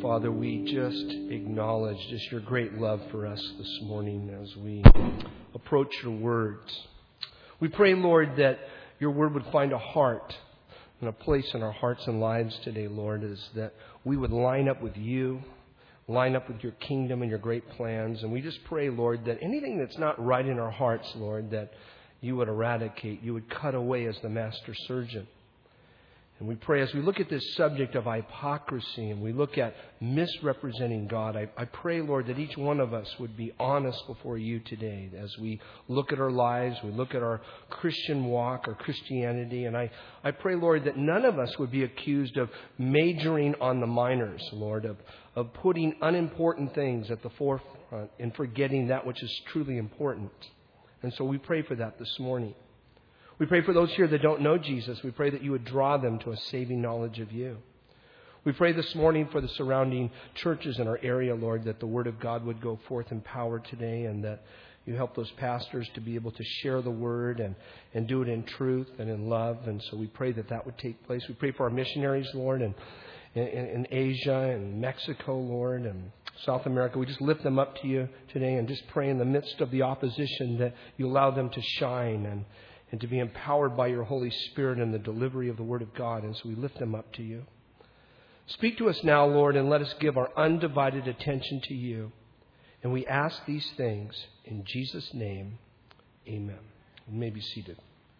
Father, we just acknowledge just your great love for us this morning as we approach your words. We pray, Lord, that your word would find a heart and a place in our hearts and lives today, Lord, is that we would line up with you, line up with your kingdom and your great plans. And we just pray, Lord, that anything that's not right in our hearts, Lord, that you would eradicate, you would cut away as the master surgeon. And we pray as we look at this subject of hypocrisy and we look at misrepresenting God, I pray, Lord, that each one of us would be honest before you today as we look at our lives, we look at our Christian walk, our Christianity. And I pray, Lord, that none of us would be accused of majoring on the minors, Lord, of putting unimportant things at the forefront and forgetting that which is truly important. And so we pray for that this morning. We pray for those here that don't know Jesus. We pray that you would draw them to a saving knowledge of you. We pray this morning for the surrounding churches in our area, Lord, that the Word of God would go forth in power today and that you help those pastors to be able to share the Word and do it in truth and in love. And so we pray that that would take place. We pray for our missionaries, Lord, and in Asia and Mexico, Lord, and South America. We just lift them up to you today and just pray in the midst of the opposition that you allow them to shine and to be empowered by your Holy Spirit in the delivery of the Word of God. And so we lift them up to you. Speak to us now, Lord, and let us give our undivided attention to you. And we ask these things in Jesus' name. Amen. You may be seated.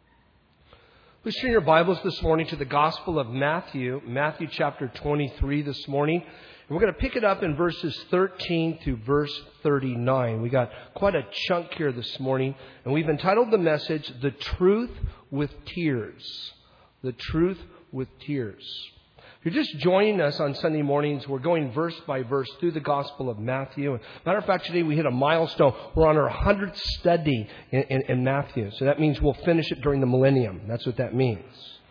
Please turn your Bibles this morning to the Gospel of Matthew chapter 23 this morning. And we're going to pick it up in verses 13 through verse 39. We got quite a chunk here this morning. And we've entitled the message, The Truth with Tears. The Truth with Tears. If you're just joining us on Sunday mornings, we're going verse by verse through the Gospel of Matthew. Matter of fact, today we hit a milestone. We're on our 100th study in Matthew. So that means we'll finish it during the millennium. That's what that means.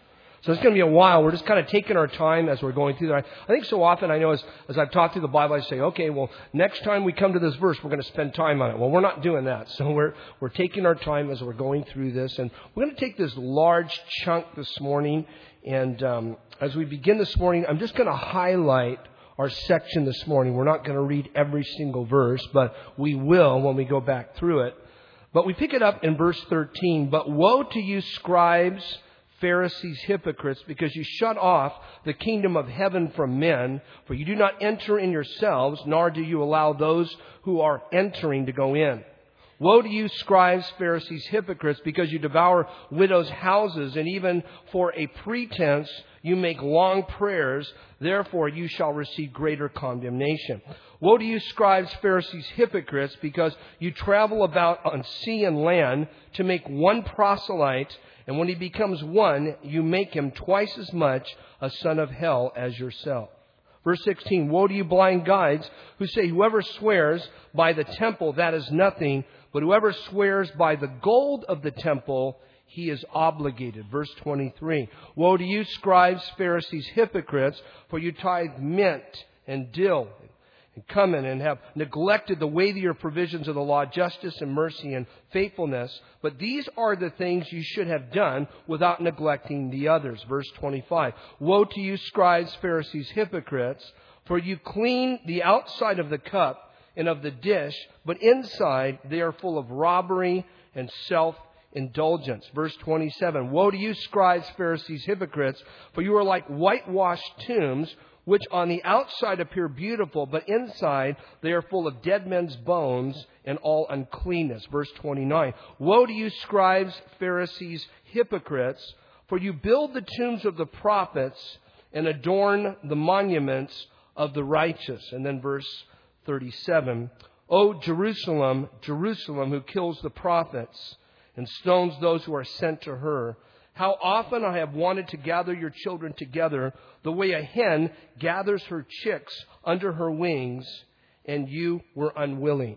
So it's going to be a while. We're just kind of taking our time as we're going through that. I think so often, I know as I've talked through the Bible, I say, okay, well, next time we come to this verse, we're going to spend time on it. Well, we're not doing that. So we're taking our time as we're going through this. And we're going to take this large chunk this morning. And as we begin this morning, I'm just going to highlight our section this morning. We're not going to read every single verse, but we will when we go back through it. But we pick it up in verse 13. But woe to you, scribes, Pharisees, hypocrites, because you shut off the kingdom of heaven from men, for you do not enter in yourselves, nor do you allow those who are entering to go in. Woe to you, scribes, Pharisees, hypocrites, because you devour widows' houses, and even for a pretense you make long prayers. Therefore you shall receive greater condemnation. Woe to you, scribes, Pharisees, hypocrites, because you travel about on sea and land to make one proselyte, and when he becomes one, you make him twice as much a son of hell as yourself. Verse 16, woe to you, blind guides, who say, whoever swears by the temple, that is nothing, but whoever swears by the gold of the temple, he is obligated. Verse 23, woe to you, scribes, Pharisees, hypocrites, for you tithe mint and dill and cumin, and have neglected the weightier provisions of the law, justice and mercy and faithfulness. But these are the things you should have done without neglecting the others. Verse 25. Woe to you, scribes, Pharisees, hypocrites, for you clean the outside of the cup and of the dish, but inside they are full of robbery and self-indulgence. Verse 27. Woe to you, scribes, Pharisees, hypocrites, for you are like whitewashed tombs, which on the outside appear beautiful, but inside they are full of dead men's bones and all uncleanness. Verse 29. Woe to you, scribes, Pharisees, hypocrites, for you build the tombs of the prophets and adorn the monuments of the righteous. And then verse 37. O Jerusalem, Jerusalem, who kills the prophets and stones those who are sent to her. How often I have wanted to gather your children together the way a hen gathers her chicks under her wings, and you were unwilling.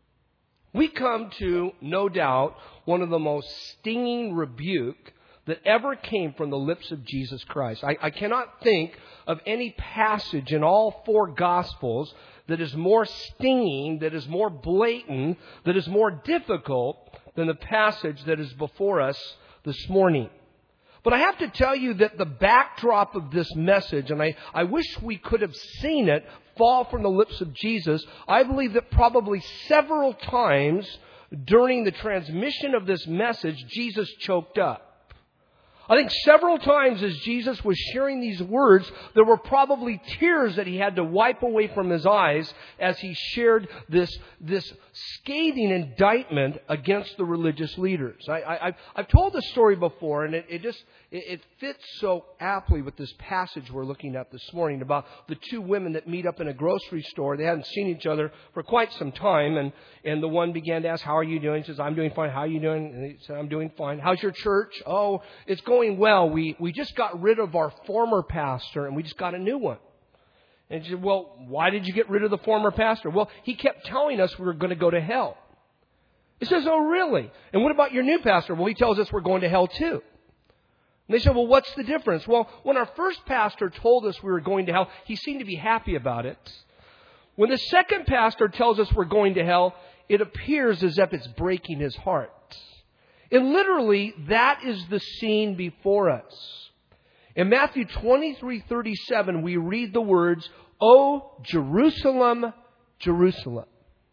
We come to, no doubt, one of the most stinging rebuke that ever came from the lips of Jesus Christ. I cannot think of any passage in all four Gospels that is more stinging, that is more blatant, that is more difficult than the passage that is before us this morning. But I have to tell you that the backdrop of this message, and I wish we could have seen it fall from the lips of Jesus, I believe that probably several times during the transmission of this message, Jesus choked up. I think several times as Jesus was sharing these words, there were probably tears that he had to wipe away from his eyes as he shared this scathing indictment against the religious leaders. I've told this story before, and it fits so aptly with this passage we're looking at this morning about the two women that meet up in a grocery store. They hadn't seen each other for quite some time, and the one began to ask, "How are you doing?" He says, "I'm doing fine. How are you doing?" And he said, "I'm doing fine." "How's your church?" "Oh, it's going well. We just got rid of our former pastor, and we just got a new one." And she said, "Well, why did you get rid of the former pastor?" "Well, he kept telling us we were going to go to hell." He says, "Oh, really? And what about your new pastor?" "Well, he tells us we're going to hell too." And they said, "Well, what's the difference?" "Well, when our first pastor told us we were going to hell, he seemed to be happy about it. When the second pastor tells us we're going to hell, it appears as if it's breaking his heart." And literally, that is the scene before us. In Matthew 23:37, we read the words, "O Jerusalem, Jerusalem."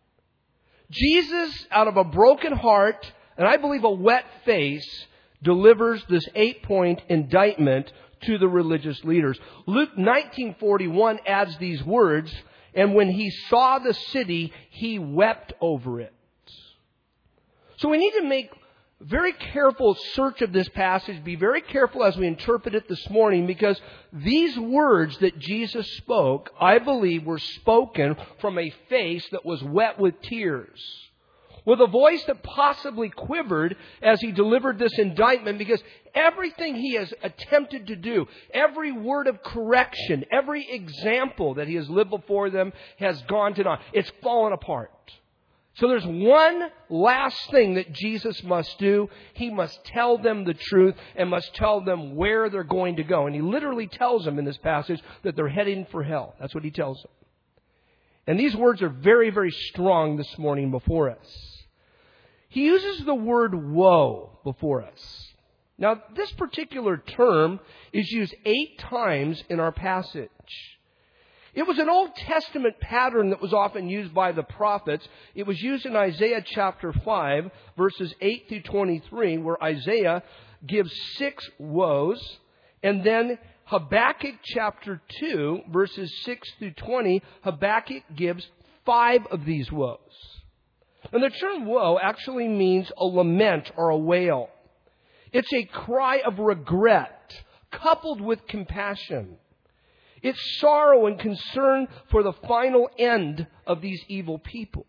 Jesus, out of a broken heart, and I believe a wet face, delivers this 8-point indictment to the religious leaders. Luke 19:41 adds these words, "And when he saw the city, he wept over it." So we need to make very careful search of this passage. Be very careful as we interpret it this morning, because these words that Jesus spoke, I believe, were spoken from a face that was wet with tears, with a voice that possibly quivered as he delivered this indictment, because everything he has attempted to do, every word of correction, every example that he has lived before them has gone to naught. It's fallen apart. So there's one last thing that Jesus must do. He must tell them the truth and must tell them where they're going to go. And he literally tells them in this passage that they're heading for hell. That's what he tells them. And these words are very, very strong this morning before us. He uses the word woe before us. Now, this particular term is used 8 times in our passage. It was an Old Testament pattern that was often used by the prophets. It was used in Isaiah chapter 5, verses 8 through 23, where Isaiah gives 6 woes. And then Habakkuk chapter 2, verses 6 through 20, Habakkuk gives 5 of these woes. And the term woe actually means a lament or a wail. It's a cry of regret coupled with compassion. It's sorrow and concern for the final end of these evil people.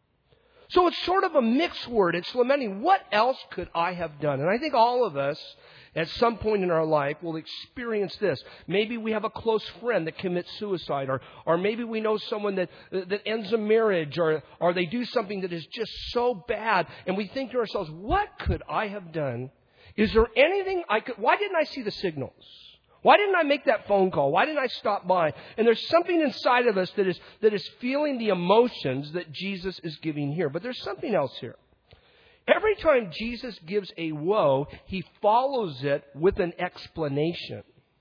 So it's sort of a mixed word. It's lamenting, what else could I have done? And I think all of us, at some point in our life, will experience this. Maybe we have a close friend that commits suicide, or maybe we know someone that ends a marriage, or they do something that is just so bad, and we think to ourselves, what could I have done? Is there anything why didn't I see the signals? Why didn't I make that phone call? Why didn't I stop by? And there's something inside of us that is feeling the emotions that Jesus is giving here. But there's something else here. Every time Jesus gives a woe, he follows it with an explanation.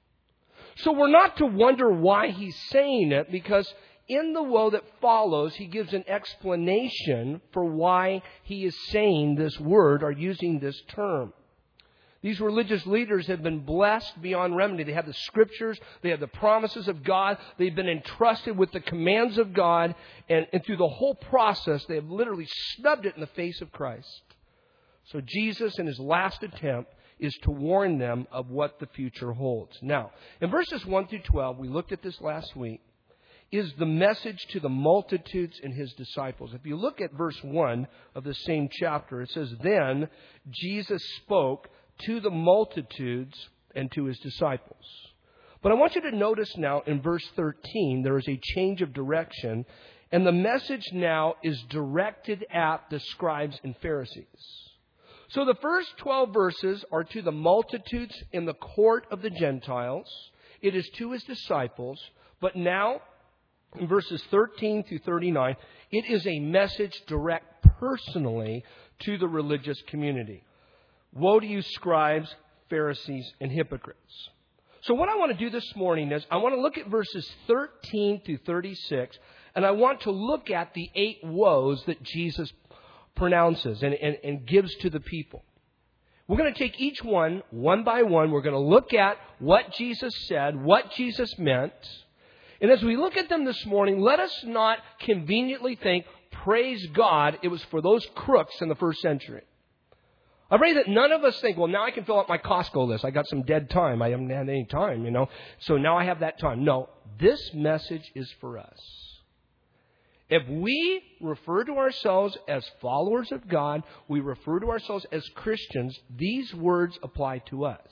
So we're not to wonder why he's saying it, because in the woe that follows, he gives an explanation for why he is saying this word or using this term. These religious leaders have been blessed beyond remedy. They have the Scriptures. They have the promises of God. They've been entrusted with the commands of God. And through the whole process, they have literally snubbed it in the face of Christ. So Jesus, in his last attempt, is to warn them of what the future holds. Now, in verses 1 through 12, we looked at this last week, is the message to the multitudes and his disciples. If you look at verse 1 of the same chapter, it says, "Then Jesus spoke to the multitudes and to his disciples." But I want you to notice now in verse 13, there is a change of direction, and the message now is directed at the scribes and Pharisees. So the first 12 verses are to the multitudes in the court of the Gentiles. It is to his disciples. But now, in verses 13 through 39, it is a message direct personally to the religious community. "Woe to you, scribes, Pharisees, and hypocrites. So what I want to do this morning is I want to look at verses 13 through 36, and I want to look at the 8 woes that Jesus pronounces and gives to the people. We're going to take each one by one. We're going to look at what Jesus said, what Jesus meant. And as we look at them this morning, let us not conveniently think, praise God, it was for those crooks in the first century. I pray that none of us think, well, now I can fill out my Costco list. I got some dead time. I haven't had any time, so now I have that time. No, this message is for us. If we refer to ourselves as followers of God, we refer to ourselves as Christians, these words apply to us.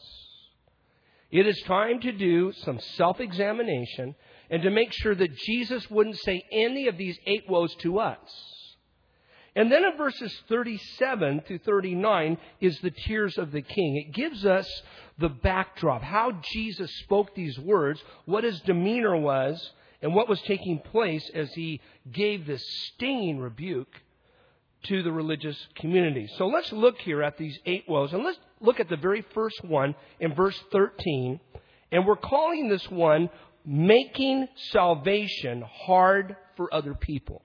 It is time to do some self-examination and to make sure that Jesus wouldn't say any of these 8 woes to us. And then in verses 37 through 39 is the tears of the king. It gives us the backdrop, how Jesus spoke these words, what his demeanor was, and what was taking place as he gave this stinging rebuke to the religious community. So let's look here at these 8 woes, and let's look at the very first one in verse 13. And we're calling this one, making salvation hard for other people.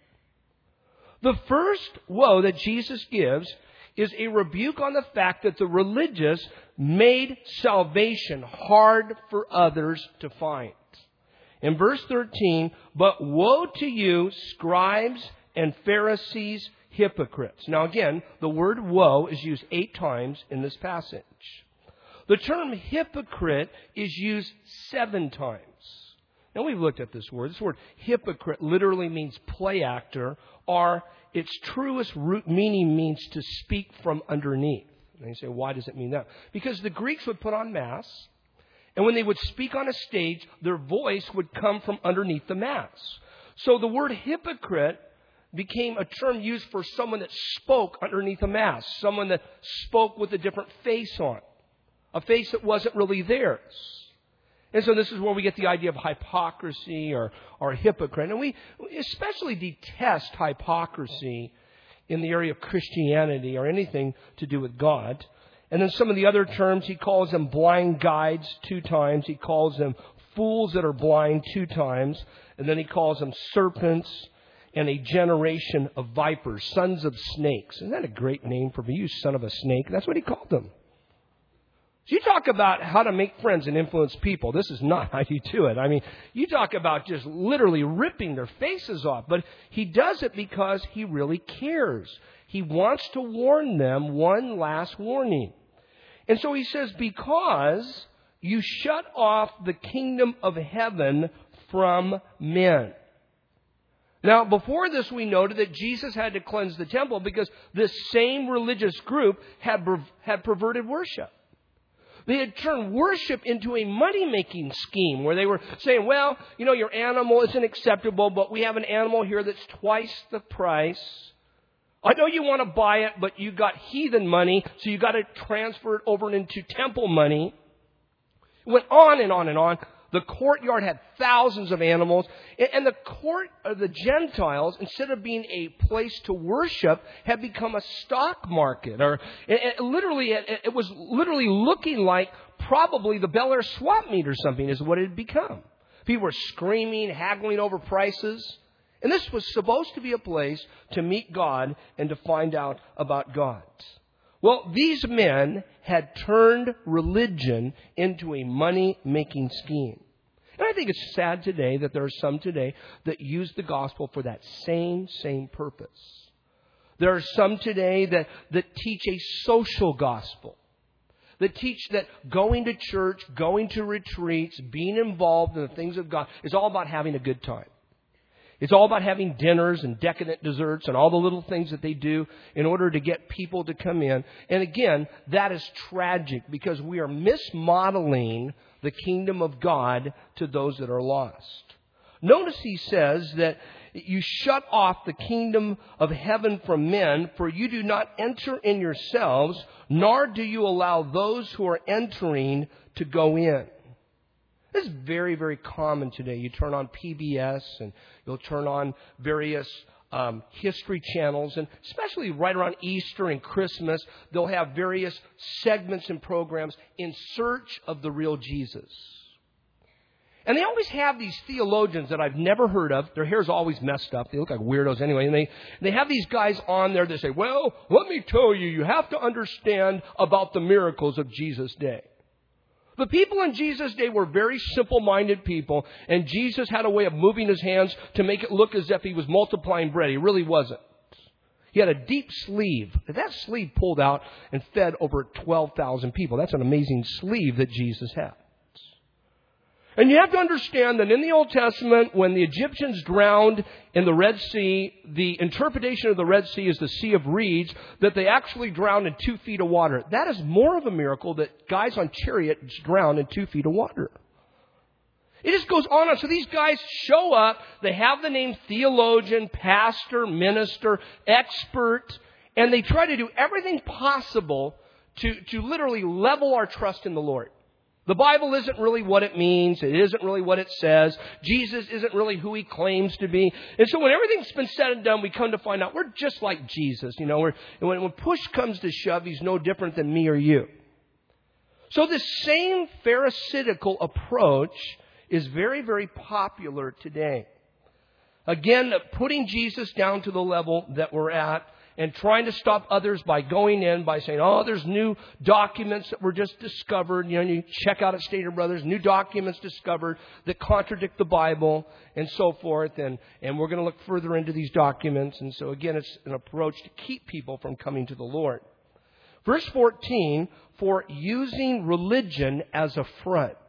The first woe that Jesus gives is a rebuke on the fact that the religious made salvation hard for others to find. In verse 13, but woe to you, scribes and Pharisees, hypocrites. Now again, the word woe is used 8 times in this passage. The term hypocrite is used 7 times. Now we've looked at this word. This word hypocrite literally means play actor, or its truest root meaning means to speak from underneath. And you say, why does it mean that? Because the Greeks would put on masks, and when they would speak on a stage, their voice would come from underneath the mask. So the word hypocrite became a term used for someone that spoke underneath a mask, someone that spoke with a different face on, a face that wasn't really theirs. And so this is where we get the idea of hypocrisy or hypocrite. And we especially detest hypocrisy in the area of Christianity or anything to do with God. And then some of the other terms, he calls them blind guides 2 times. He calls them fools that are blind 2 times. And then he calls them serpents and a generation of vipers, sons of snakes. Isn't that a great name for you, son of a snake? That's what he called them. So you talk about how to make friends and influence people. This is not how you do it. I mean, you talk about just literally ripping their faces off. But he does it because he really cares. He wants to warn them one last warning. And so he says, because you shut off the kingdom of heaven from men. Now, before this, we noted that Jesus had to cleanse the temple because this same religious group had perverted worship. They had turned worship into a money-making scheme where they were saying, well, your animal isn't acceptable, but we have an animal here that's twice the price. I know you want to buy it, but you got heathen money, so you got to transfer it over into temple money. It went on and on and on. The courtyard had thousands of animals. And the court of the Gentiles, instead of being a place to worship, had become a stock market. It was literally looking like probably the Bel Air swap meet or something is what it had become. People were screaming, haggling over prices. And this was supposed to be a place to meet God and to find out about God. Well, these men had turned religion into a money-making scheme. And I think it's sad today that there are some today that use the gospel for that same purpose. There are some today that teach a social gospel, that teach that going to church, going to retreats, being involved in the things of God is all about having a good time. It's all about having dinners and decadent desserts and all the little things that they do in order to get people to come in. And again, that is tragic because we are mismodeling the kingdom of God to those that are lost. Notice he says that you shut off the kingdom of heaven from men, for you do not enter in yourselves, nor do you allow those who are entering to go in. This is very, very common today. You turn on PBS and you'll turn on various history channels, and especially right around Easter and Christmas, they'll have various segments and programs in search of the real Jesus. And they always have these theologians that I've never heard of. Their hair's always messed up. They look like weirdos anyway. And they have these guys on there that say, well, let me tell you, you have to understand about the miracles of Jesus' day. The people in Jesus' day were very simple-minded people, and Jesus had a way of moving his hands to make it look as if he was multiplying bread. He really wasn't. He had a deep sleeve. That sleeve pulled out and fed over 12,000 people. That's an amazing sleeve that Jesus had. And you have to understand that in the Old Testament, when the Egyptians drowned in the Red Sea, the interpretation of the Red Sea is the Sea of Reeds, that they actually drowned in 2 feet of water. That is more of a miracle that guys on chariots drowned in 2 feet of water. It just goes on. So these guys show up. They have the name theologian, pastor, minister, expert, and they try to do everything possible to literally level our trust in the Lord. The Bible isn't really what it means. It isn't really what it says. Jesus isn't really who he claims to be. And so when everything's been said and done, we come to find out we're just like Jesus. You know, when push comes to shove, he's no different than me or you. So this same Pharisaical approach is very, very popular today. Again, putting Jesus down to the level that we're at, and trying to stop others by going in, by saying, oh, there's new documents that were just discovered. You know, you check out at Stater Brothers, new documents discovered that contradict the Bible and so forth. And we're going to look further into these documents. And so, again, it's an approach to keep people from coming to the Lord. Verse 14, for using religion as a front.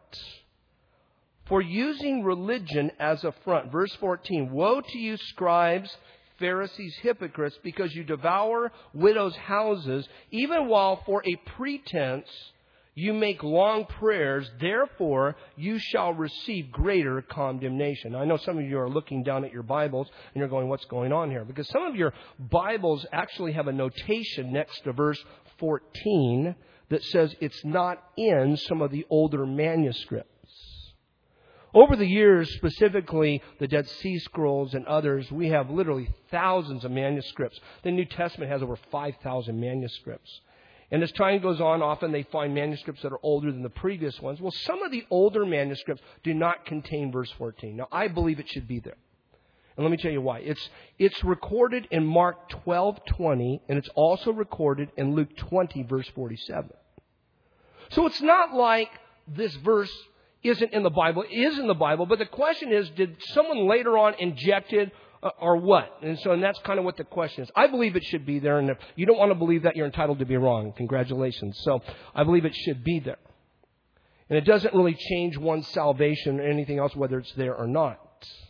For using religion as a front. Verse 14, woe to you, scribes, Pharisees, hypocrites, because you devour widows' houses, even while for a pretense you make long prayers, therefore you shall receive greater condemnation. Now, I know some of you are looking down at your Bibles and you're going, what's going on here? Because some of your Bibles actually have a notation next to verse 14 that says it's not in some of the older manuscripts. Over the years, specifically the Dead Sea Scrolls and others, we have literally thousands of manuscripts. The New Testament has over 5,000 manuscripts. And as time goes on, often they find manuscripts that are older than the previous ones. Well, some of the older manuscripts do not contain verse 14. Now, I believe it should be there. And let me tell you why. It's recorded in Mark 12:20, and it's also recorded in Luke 20, verse 47. So it's not like this verse isn't in the Bible. It is in the Bible, but the question is, did someone later on inject it or what? And that's kind of what the question is. I believe it should be there, and if you don't want to believe that, you're entitled to be wrong. Congratulations. So I believe it should be there. And it doesn't really change one's salvation or anything else, whether it's there or not.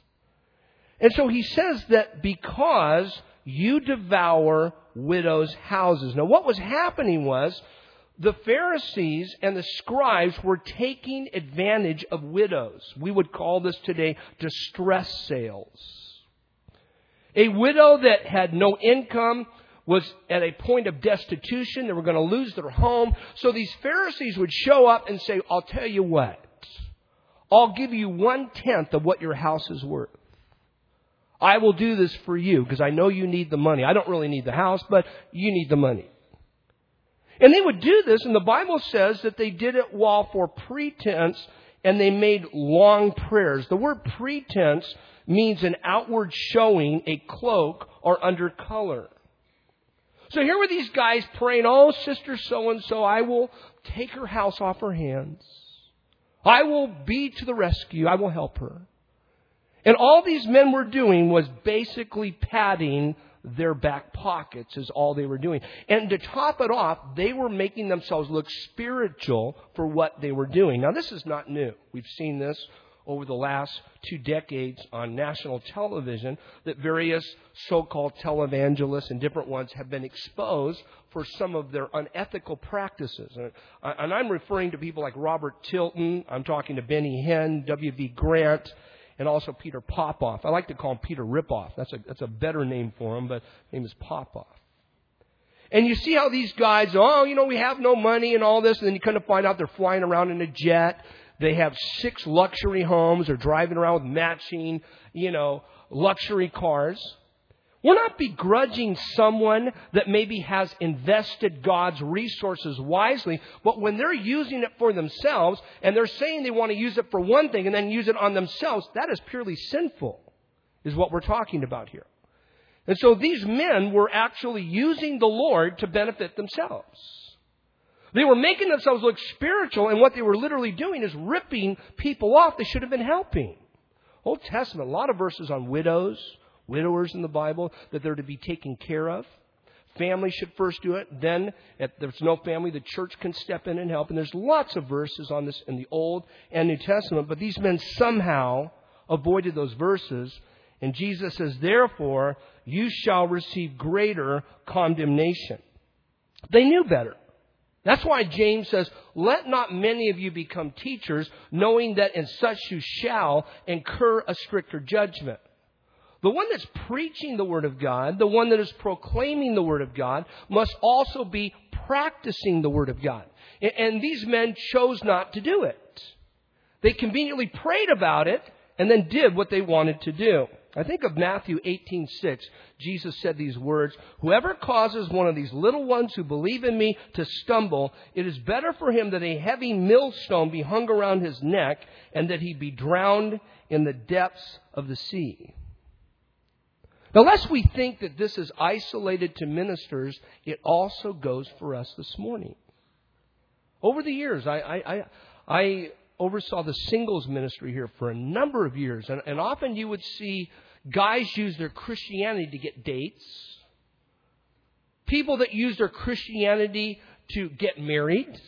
And so he says that because you devour widows' houses. Now, what was happening was, the Pharisees and the scribes were taking advantage of widows. We would call this today distress sales. A widow that had no income was at a point of destitution. They were going to lose their home. So these Pharisees would show up and say, I'll tell you what. I'll give you 1/10 of what your house is worth. I will do this for you because I know you need the money. I don't really need the house, but you need the money. And they would do this, and the Bible says that they did it while for pretense, and they made long prayers. The word pretense means an outward showing, a cloak, or under color. So here were these guys praying, oh, sister so-and-so, I will take her house off her hands. I will be to the rescue. I will help her. And all these men were doing was basically padding their back pockets is all they were doing. And to top it off, they were making themselves look spiritual for what they were doing. Now, this is not new. We've seen this over the last 2 decades on national television, that various so-called televangelists and different ones have been exposed for some of their unethical practices. And I'm referring to people like Robert Tilton. I'm talking to Benny Hinn, W.B. Grant, and also Peter Popoff. I like to call him Peter Ripoff. That's a better name for him, but his name is Popoff. And you see how these guys, we have no money and all this, and then you kind of find out they're flying around in a jet. They have 6 luxury homes. They're driving around with matching, luxury cars. We're not begrudging someone that maybe has invested God's resources wisely, but when they're using it for themselves and they're saying they want to use it for one thing and then use it on themselves, that is purely sinful, is what we're talking about here. And so these men were actually using the Lord to benefit themselves. They were making themselves look spiritual, and what they were literally doing is ripping people off they should have been helping. Old Testament, a lot of verses on widowers in the Bible, that they're to be taken care of. Family should first do it. Then, if there's no family, the church can step in and help. And there's lots of verses on this in the Old and New Testament. But these men somehow avoided those verses. And Jesus says, therefore, you shall receive greater condemnation. They knew better. That's why James says, let not many of you become teachers, knowing that in such you shall incur a stricter judgment. The one that's preaching the Word of God, the one that is proclaiming the Word of God, must also be practicing the Word of God. And these men chose not to do it. They conveniently prayed about it and then did what they wanted to do. I think of Matthew 18:6. Jesus said these words, whoever causes one of these little ones who believe in me to stumble, it is better for him that a heavy millstone be hung around his neck and that he be drowned in the depths of the sea. Now, lest we think that this is isolated to ministers, it also goes for us this morning. Over the years, I oversaw the singles ministry here for a number of years. And often you would see guys use their Christianity to get dates. People that use their Christianity to get married.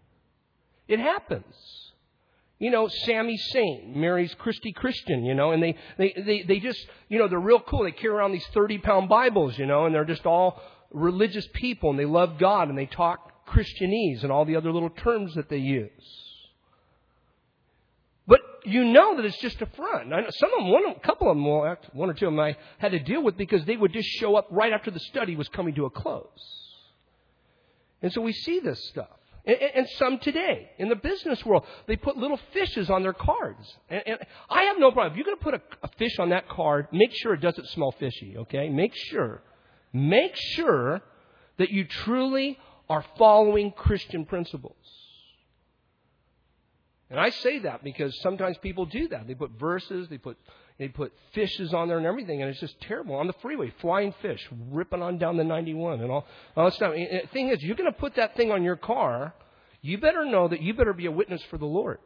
It happens. You know, Sammy Saint marries Christy Christian, you know, and they just, you know, they're real cool. They carry around these 30-pound Bibles, you know, and they're just all religious people, and they love God, and they talk Christianese and all the other little terms that they use. But you know that it's just a front. I know some of them, a couple of them, one or two of them I had to deal with because they would just show up right after the study was coming to a close. And so we see this stuff. And some today, in the business world, they put little fishes on their cards. And I have no problem. If you're going to put a fish on that card, make sure it doesn't smell fishy, okay? Make sure that you truly are following Christian principles. And I say that because sometimes people do that. They put verses, they put fishes on there and everything, and it's just terrible. On the freeway, flying fish, ripping on down the 91 and all that stuff. And the thing is, you're going to put that thing on your car, you better know that you better be a witness for the Lord.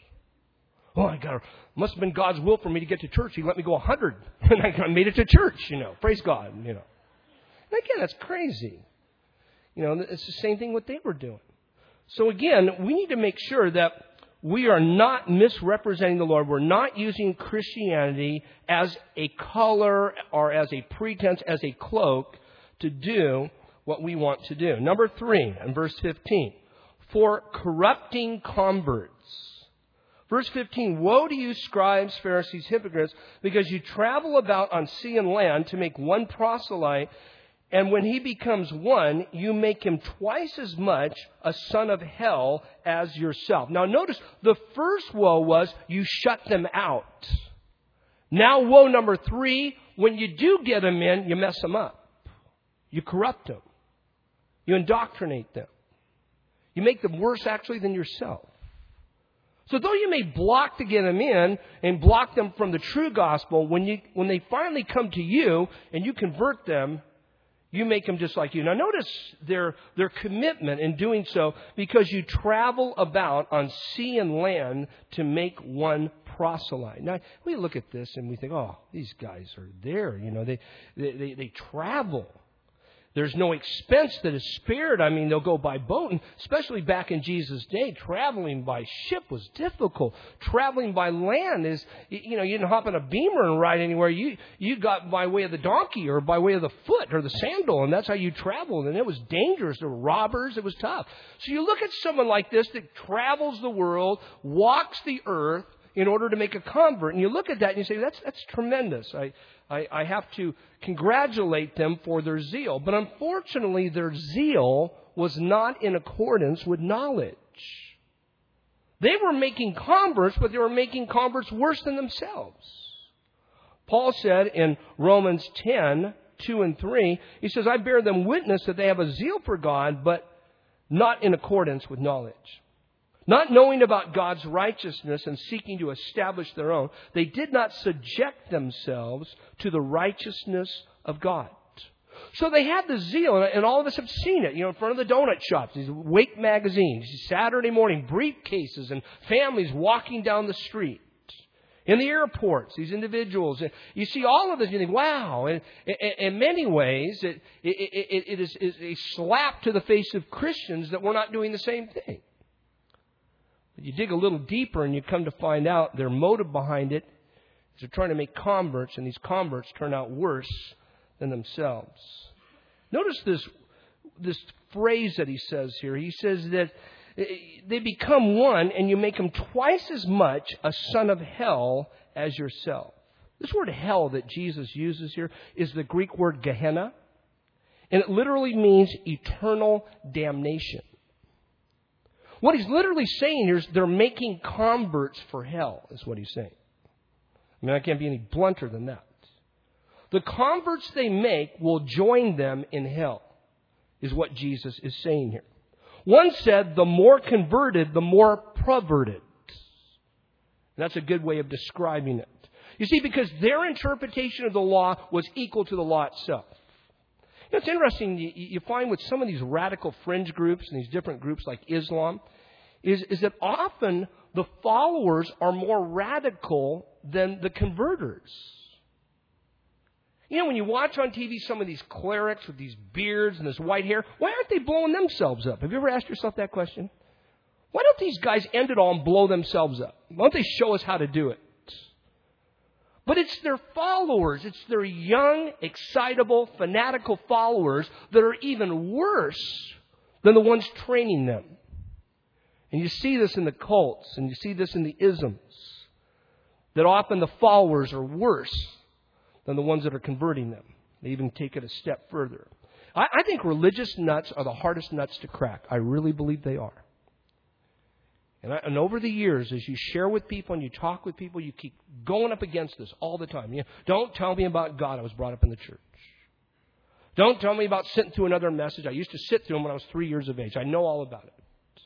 Oh, must have been God's will for me to get to church. He let me go 100, and I made it to church, you know. Praise God, you know. And again, that's crazy. You know, it's the same thing what they were doing. So again, we need to make sure that we are not misrepresenting the Lord. We're not using Christianity as a color or as a pretense, as a cloak to do what we want to do. Number 3, in verse 15, for corrupting converts. Verse 15, woe to you, scribes, Pharisees, hypocrites, because you travel about on sea and land to make one proselyte, and when he becomes one, you make him twice as much a son of hell as yourself. Now notice, the first woe was you shut them out. Now woe number 3, when you do get them in, you mess them up. You corrupt them. You indoctrinate them. You make them worse actually than yourself. So though you may block to get them in and block them from the true gospel, when they finally come to you and you convert them, you make them just like you. Now notice their commitment in doing so, because you travel about on sea and land to make one proselyte. Now we look at this and we think, oh, these guys are there. You know, they travel. There's no expense that is spared. I mean, they'll go by boat, and especially back in Jesus' day, traveling by ship was difficult. Traveling by land is, you know, you didn't hop in a beamer and ride anywhere. You got by way of the donkey or by way of the foot or the sandal, and that's how you traveled. And it was dangerous. There were robbers. It was tough. So you look at someone like this that travels the world, walks the earth in order to make a convert, and you look at that and you say, that's tremendous. I have to congratulate them for their zeal. But unfortunately, their zeal was not in accordance with knowledge. They were making converts, but they were making converts worse than themselves. Paul said in Romans 10, 2 and 3, he says, I bear them witness that they have a zeal for God, but not in accordance with knowledge. Not knowing about God's righteousness and seeking to establish their own, they did not subject themselves to the righteousness of God. So they had the zeal, and all of us have seen it, in front of the donut shops, these Wake magazines, Saturday morning briefcases and families walking down the street. In the airports, these individuals, you see all of this, you think, wow. And in many ways, it is a slap to the face of Christians that we're not doing the same thing. But you dig a little deeper and you come to find out their motive behind it is they're trying to make converts, and these converts turn out worse than themselves. Notice this phrase that he says here. He says that they become one, and you make them twice as much a son of hell as yourself. This word hell that Jesus uses here is the Greek word Gehenna, and it literally means eternal damnation. What he's literally saying here is they're making converts for hell, is what he's saying. I mean, I can't be any blunter than that. The converts they make will join them in hell, is what Jesus is saying here. One said, the more converted, the more perverted. And that's a good way of describing it. You see, because their interpretation of the law was equal to the law itself. It's interesting, you find with some of these radical fringe groups and these different groups like Islam, is that often the followers are more radical than the converters. When you watch on TV some of these clerics with these beards and this white hair, why aren't they blowing themselves up? Have you ever asked yourself that question? Why don't these guys end it all and blow themselves up? Why don't they show us how to do it? But it's their followers. It's their young, excitable, fanatical followers that are even worse than the ones training them. And you see this in the cults, and you see this in the isms, that often the followers are worse than the ones that are converting them. They even take it a step further. I think religious nuts are the hardest nuts to crack. I really believe they are. And over the years, as you share with people and you talk with people, you keep going up against this all the time. Don't tell me about God. I was brought up in the church. Don't tell me about sitting through another message. I used to sit through them when I was 3 years of age. I know all about it.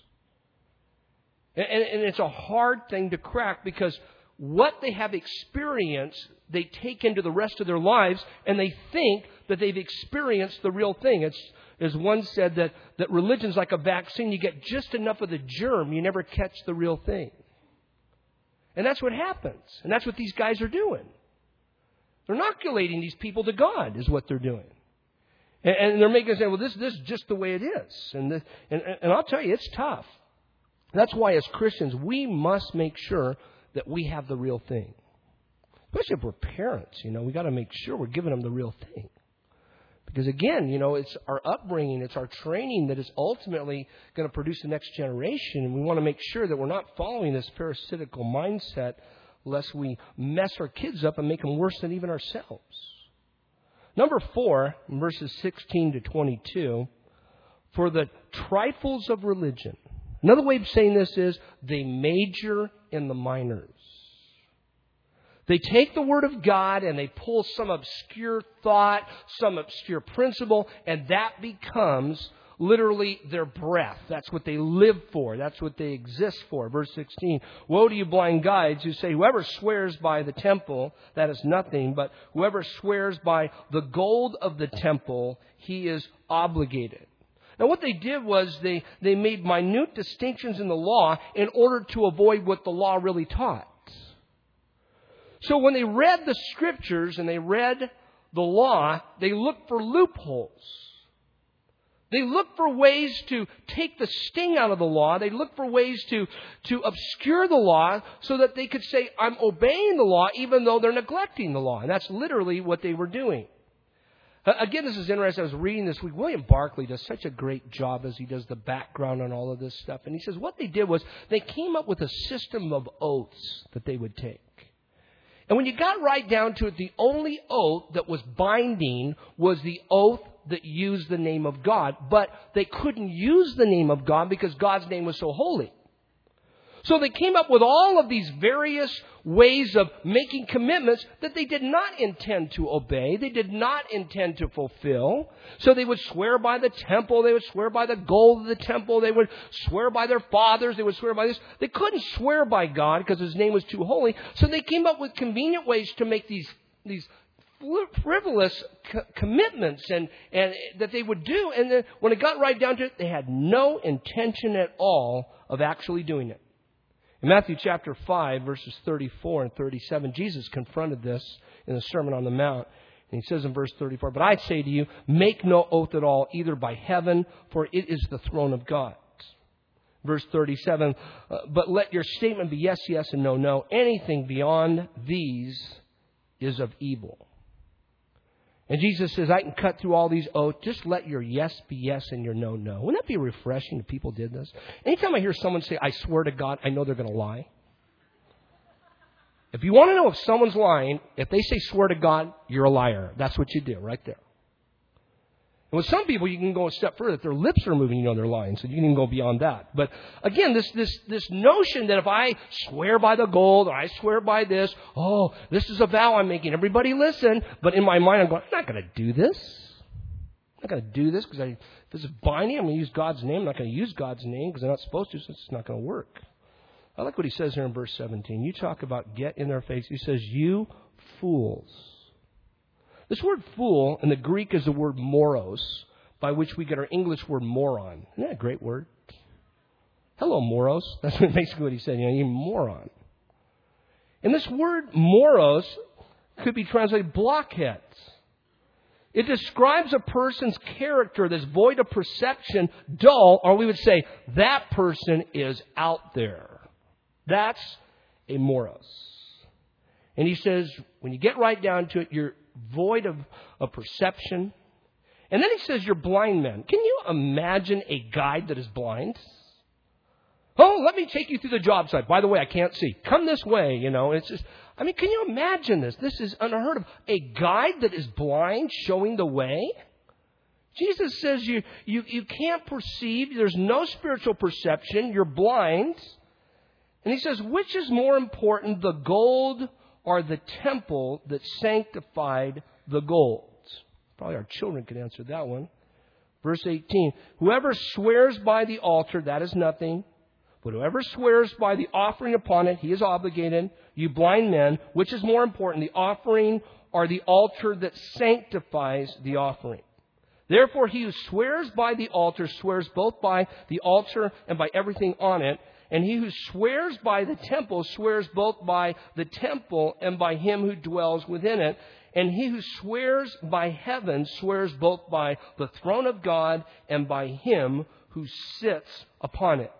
And it's a hard thing to crack because what they have experienced, they take into the rest of their lives, and they think that they've experienced the real thing. It's, as one said, that religion's like a vaccine. You get just enough of the germ, you never catch the real thing. And that's what happens. And that's what these guys are doing. They're inoculating these people to God, is what they're doing. And they're making them say, well, this is just the way it is. And I'll tell you, it's tough. That's why as Christians, we must make sure that we have the real thing. Especially if we're parents, we got to make sure we're giving them the real thing. Because again, it's our upbringing, it's our training that is ultimately going to produce the next generation. And we want to make sure that we're not following this parasitical mindset lest we mess our kids up and make them worse than even ourselves. Number 4, verses 16 to 22, for the trifles of religion. Another way of saying this is they major in the minors. They take the Word of God and they pull some obscure thought, some obscure principle, and that becomes literally their breath. That's what they live for. That's what they exist for. Verse 16, woe to you blind guides who say, whoever swears by the temple, that is nothing, but whoever swears by the gold of the temple, he is obligated. Now what they did was they made minute distinctions in the law in order to avoid what the law really taught. So when they read the Scriptures and they read the law, they looked for loopholes. They looked for ways to take the sting out of the law. They looked for ways to obscure the law so that they could say, I'm obeying the law even though they're neglecting the law. And that's literally what they were doing. Again, this is interesting. I was reading this week. William Barclay does such a great job as he does the background on all of this stuff. And he says what they did was they came up with a system of oaths that they would take. And when you got right down to it, the only oath that was binding was the oath that used the name of God. But they couldn't use the name of God because God's name was so holy. So they came up with all of these various ways of making commitments that they did not intend to obey. They did not intend to fulfill. So they would swear by the temple. They would swear by the gold of the temple. They would swear by their fathers. They would swear by this. They couldn't swear by God because His name was too holy. So they came up with convenient ways to make these frivolous commitments and that they would do. And then when it got right down to it, they had no intention at all of actually doing it. In Matthew chapter 5, verses 34 and 37, Jesus confronted this in the Sermon on the Mount. And He says in verse 34, "But I say to you, make no oath at all, either by heaven, for it is the throne of God." Verse 37, "But let your statement be yes, yes, and no, no. Anything beyond these is of evil." And Jesus says, I can cut through all these oaths. Just let your yes be yes and your no, no. Wouldn't that be refreshing if people did this? Anytime I hear someone say, I swear to God, I know they're going to lie. If you want to know if someone's lying, if they say swear to God, you're a liar. That's what you do right there. And with some people, you can go a step further. If their lips are moving, you know they're lying. So you can even go beyond that. But again, this notion that if I swear by the gold or I swear by this, oh, this is a vow I'm making. Everybody listen. But in my mind, I'm going, I'm not going to do this. I'm not going to do this because if this is binding, I'm going to use God's name. I'm not going to use God's name because I'm not supposed to, so it's not going to work. I like what He says here in verse 17. You talk about get in their face. He says, you fools. This word fool in the Greek is the word moros, by which we get our English word moron. Isn't that a great word? Hello, moros. That's basically what he said. You moron. And this word moros could be translated blockheads. It describes a person's character that's void of perception, dull, or we would say that person is out there. That's a moros. And he says, when you get right down to it, you're void of perception. And then he says you're blind men. Can you imagine a guide that is blind? Oh, let me take you through the job site. By the way, I can't see. Come this way, It's just, can you imagine this? This is unheard of. A guide that is blind showing the way? Jesus says you can't perceive. There's no spiritual perception. You're blind. And he says, which is more important, the gold or the temple that sanctified the gold? Probably our children could answer that one. Verse 18, whoever swears by the altar, that is nothing. But whoever swears by the offering upon it, he is obligated. You blind men, which is more important, the offering or the altar that sanctifies the offering? Therefore, he who swears by the altar swears both by the altar and by everything on it. And he who swears by the temple swears both by the temple and by him who dwells within it. And he who swears by heaven swears both by the throne of God and by him who sits upon it.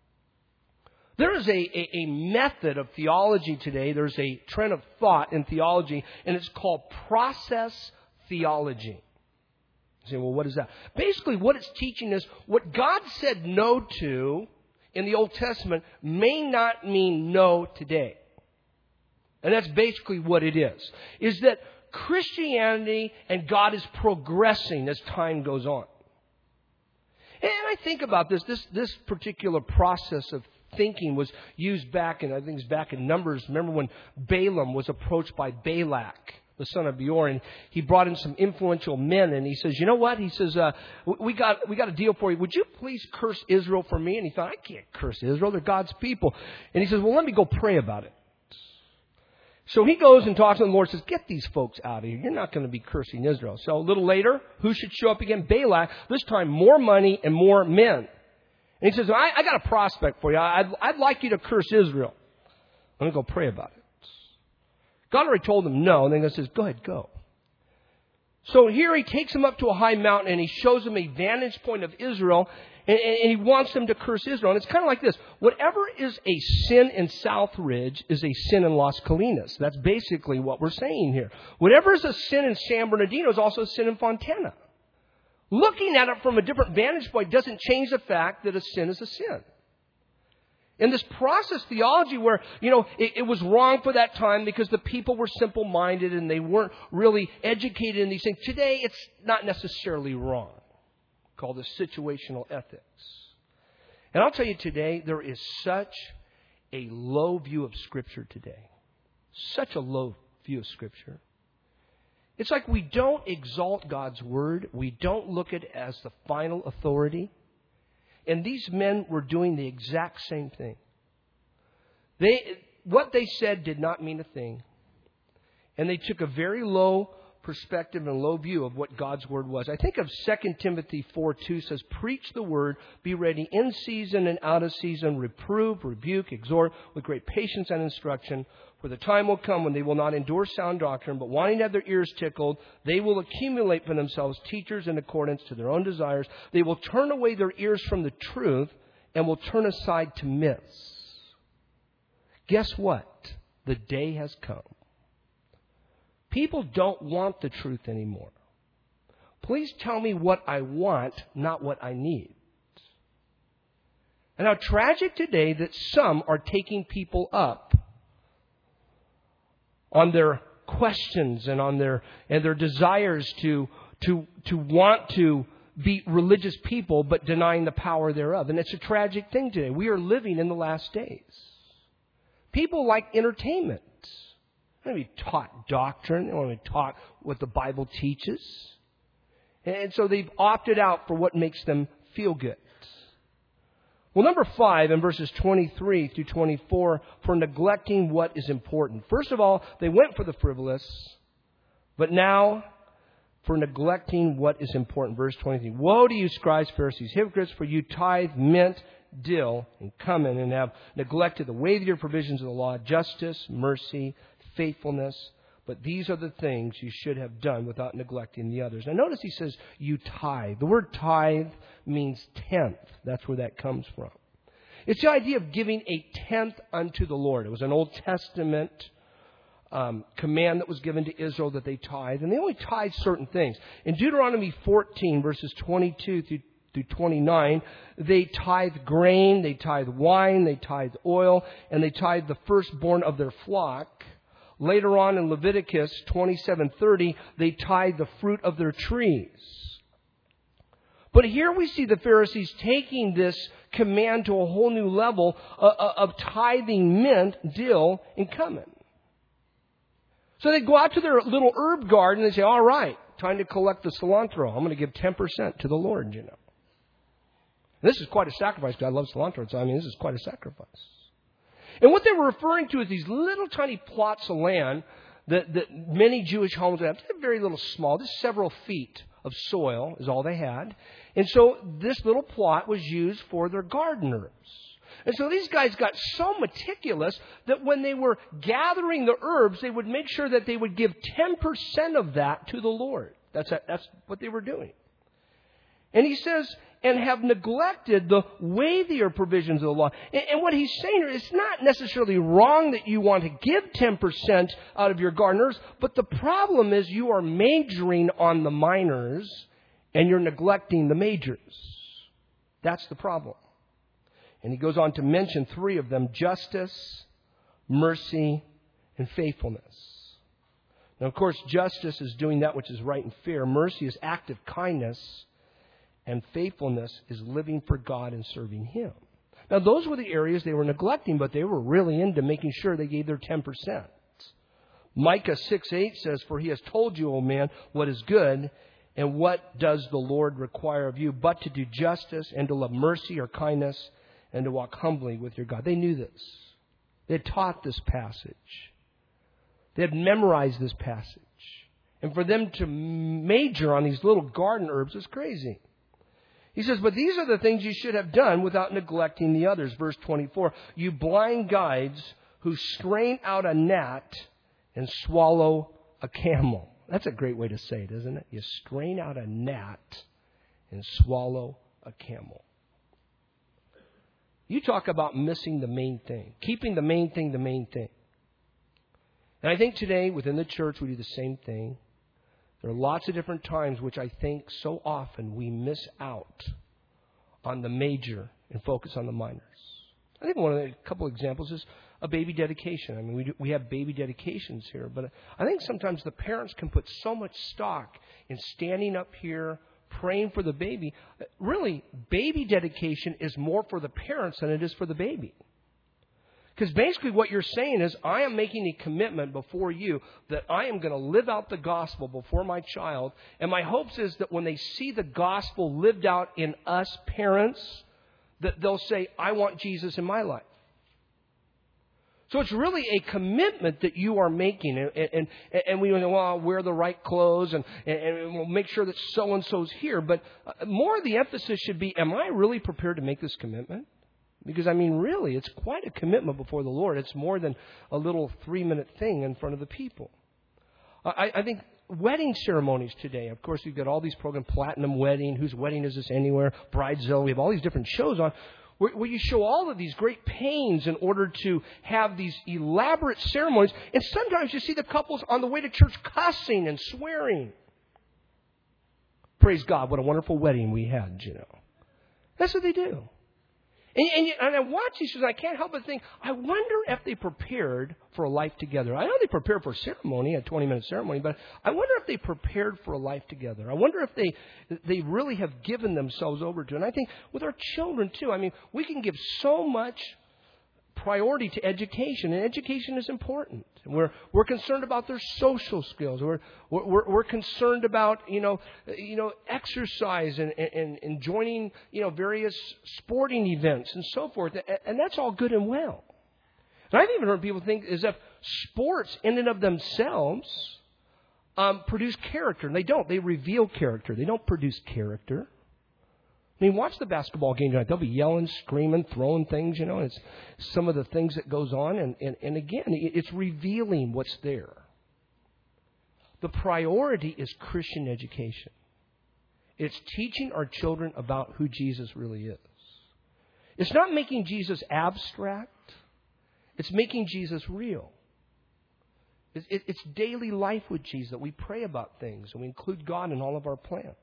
There is a method of theology today. There's a trend of thought in theology, and it's called process theology. You say, well, what is that? Basically, what it's teaching is what God said no to in the Old Testament may not mean no today. And that's basically what it is that Christianity and God is progressing as time goes on. And I think about this particular process of thinking was used back in, I think it's back in Numbers. Remember when Balaam was approached by Balak, the son of Beor, and he brought in some influential men, and he says, you know what? He says, we got a deal for you. Would you please curse Israel for me? And he thought, I can't curse Israel. They're God's people. And he says, well, let me go pray about it. So he goes and talks to the Lord, says, get these folks out of here. You're not going to be cursing Israel. So a little later, who should show up again? Balak. This time, more money and more men. And he says, I got a prospect for you. I'd like you to curse Israel. I'm going to go pray about it. God already told him no, and then God says, go ahead, go. So here he takes him up to a high mountain, and he shows him a vantage point of Israel, and he wants them to curse Israel. And it's kind of like this. Whatever is a sin in Southridge is a sin in Las Colinas. That's basically what we're saying here. Whatever is a sin in San Bernardino is also a sin in Fontana. Looking at it from a different vantage point doesn't change the fact that a sin is a sin. In this process theology where, it was wrong for that time because the people were simple-minded and they weren't really educated in these things. Today, it's not necessarily wrong. Called this situational ethics. And I'll tell you today, there is such a low view of Scripture today. Such a low view of Scripture. It's like we don't exalt God's Word. We don't look at it as the final authority. And these men were doing the exact same thing. What they said did not mean a thing. And they took a very low perspective and low view of what God's Word was. I think of 2 Timothy 4:2 says, preach the Word, be ready in season and out of season, reprove, rebuke, exhort with great patience and instruction. For the time will come when they will not endure sound doctrine, but wanting to have their ears tickled, they will accumulate for themselves teachers in accordance to their own desires. They will turn away their ears from the truth and will turn aside to myths. Guess what? The day has come. People don't want the truth anymore. Please tell me what I want, not what I need. And how tragic today that some are taking people up on their questions and on their desires to want to be religious people, but denying the power thereof. And it's a tragic thing today. We are living in the last days. People like entertainment. They don't want to be taught doctrine. They don't want to be taught what the Bible teaches. And so they've opted out for what makes them feel good. Well, number 5 in verses 23 through 24, for neglecting what is important. First of all, they went for the frivolous, but now for neglecting what is important. Verse 23, woe to you, scribes, Pharisees, hypocrites, for you tithe mint, dill, and cumin, and have neglected the weightier provisions of the law, justice, mercy, faithfulness. But these are the things you should have done without neglecting the others. Now notice he says, you tithe. The word tithe means tenth. That's where that comes from. It's the idea of giving a tenth unto the Lord. It was an Old Testament command that was given to Israel that they tithe. And they only tithe certain things. In Deuteronomy 14, verses 22 through 29, they tithe grain, they tithe wine, they tithe oil, and they tithe the firstborn of their flock. Later on in Leviticus 27:30, they tithe the fruit of their trees. But here we see the Pharisees taking this command to a whole new level of tithing mint, dill, and cumin. So they go out to their little herb garden and they say, all right, time to collect the cilantro. I'm going to give 10% to the Lord, you know. And this is quite a sacrifice. God loves cilantro, so this is quite a sacrifice. And what they were referring to is these little tiny plots of land that many Jewish homes would have. They're very little small, just several feet of soil is all they had. And so this little plot was used for their garden herbs. And so these guys got so meticulous that when they were gathering the herbs, they would make sure that they would give 10% of that to the Lord. That's what they were doing. And he says, and have neglected the weightier provisions of the law. And what he's saying here, it's not necessarily wrong that you want to give 10% out of your gardeners, but the problem is you are majoring on the minors and you're neglecting the majors. That's the problem. And he goes on to mention 3 of them: justice, mercy, and faithfulness. Now, of course, justice is doing that which is right and fair. Mercy is active kindness. And faithfulness is living for God and serving Him. Now, those were the areas they were neglecting, but they were really into making sure they gave their 10%. Micah 6:8 says, for He has told you, O man, what is good, and what does the Lord require of you, but to do justice and to love mercy or kindness and to walk humbly with your God. They knew this. They had taught this passage. They had memorized this passage. And for them to major on these little garden herbs is crazy. He says, but these are the things you should have done without neglecting the others. Verse 24, you blind guides who strain out a gnat and swallow a camel. That's a great way to say it, isn't it? You strain out a gnat and swallow a camel. You talk about missing the main thing, keeping the main thing the main thing. And I think today within the church we do the same thing. There are lots of different times which I think so often we miss out on the major and focus on the minors. I think a couple examples is a baby dedication. We have baby dedications here, but I think sometimes the parents can put so much stock in standing up here praying for the baby. Really, baby dedication is more for the parents than it is for the baby. Because basically what you're saying is, I am making a commitment before you that I am going to live out the gospel before my child. And my hopes is that when they see the gospel lived out in us parents, that they'll say, I want Jesus in my life. So it's really a commitment that you are making. And we know, well, I'll wear the right clothes and we'll make sure that so-and-so's here. But more of the emphasis should be, am I really prepared to make this commitment? Because, really, it's quite a commitment before the Lord. It's more than a little 3-minute thing in front of the people. I think wedding ceremonies today, of course, we've got all these programs, Platinum Wedding, Whose Wedding Is This Anywhere, Bridezilla. We have all these different shows on where you show all of these great pains in order to have these elaborate ceremonies. And sometimes you see the couples on the way to church cussing and swearing. Praise God, what a wonderful wedding we had, That's what they do. And I watch these shows, and I can't help but think, I wonder if they prepared for a life together. I know they prepared for a ceremony, a 20-minute ceremony, but I wonder if they prepared for a life together. I wonder if they really have given themselves over to it. And I think with our children, too, we can give so much priority to education, and education is important. We're concerned about their social skills. We're concerned about exercise and joining various sporting events and so forth, and that's all good and well. And I've even heard people think as if sports in and of themselves produce character, and they don't. They reveal character. They don't produce character. Watch the basketball game tonight. They'll be yelling, screaming, throwing things, It's some of the things that goes on. And again, it's revealing what's there. The priority is Christian education. It's teaching our children about who Jesus really is. It's not making Jesus abstract. It's making Jesus real. It's daily life with Jesus, that we pray about things and we include God in all of our plans.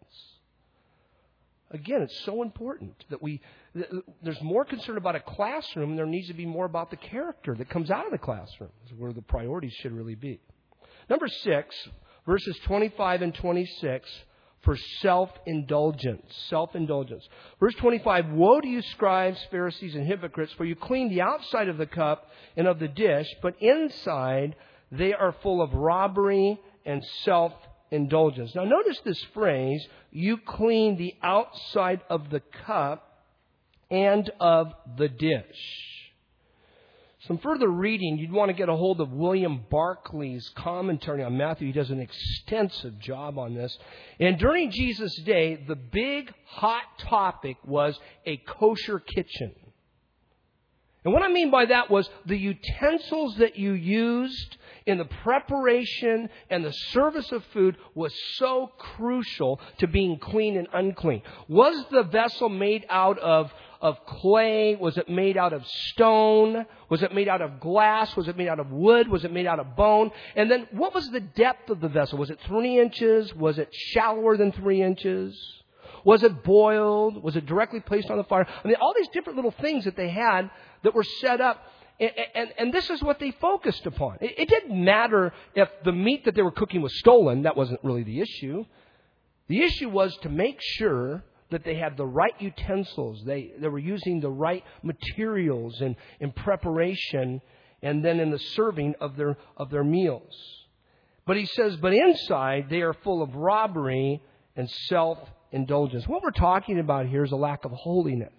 Again, it's so important that there's more concern about a classroom. There needs to be more about the character that comes out of the classroom, is where the priorities should really be. Number 6, verses 25 and 26, for self-indulgence. Self-indulgence. Verse 25, woe to you, scribes, Pharisees, and hypocrites, for you clean the outside of the cup and of the dish, but inside they are full of robbery and self-indulgence. Now notice this phrase, you clean the outside of the cup and of the dish. Some further reading, you'd want to get a hold of William Barclay's commentary on Matthew. He does an extensive job on this. And during Jesus' day, the big hot topic was a kosher kitchen. And what I mean by that was the utensils that you used in the preparation and the service of food was so crucial to being clean and unclean. Was the vessel made out of clay? Was it made out of stone? Was it made out of glass? Was it made out of wood? Was it made out of bone? And then what was the depth of the vessel? Was it 3 inches? Was it shallower than 3 inches? Was it boiled? Was it directly placed on the fire? All these different little things that they had that were set up. And this is what they focused upon. It didn't matter if the meat that they were cooking was stolen. That wasn't really the issue. The issue was to make sure that they had the right utensils. They were using the right materials in preparation and then in the serving of their meals. But he says, but inside they are full of robbery and self-indulgence. What we're talking about here is a lack of holiness.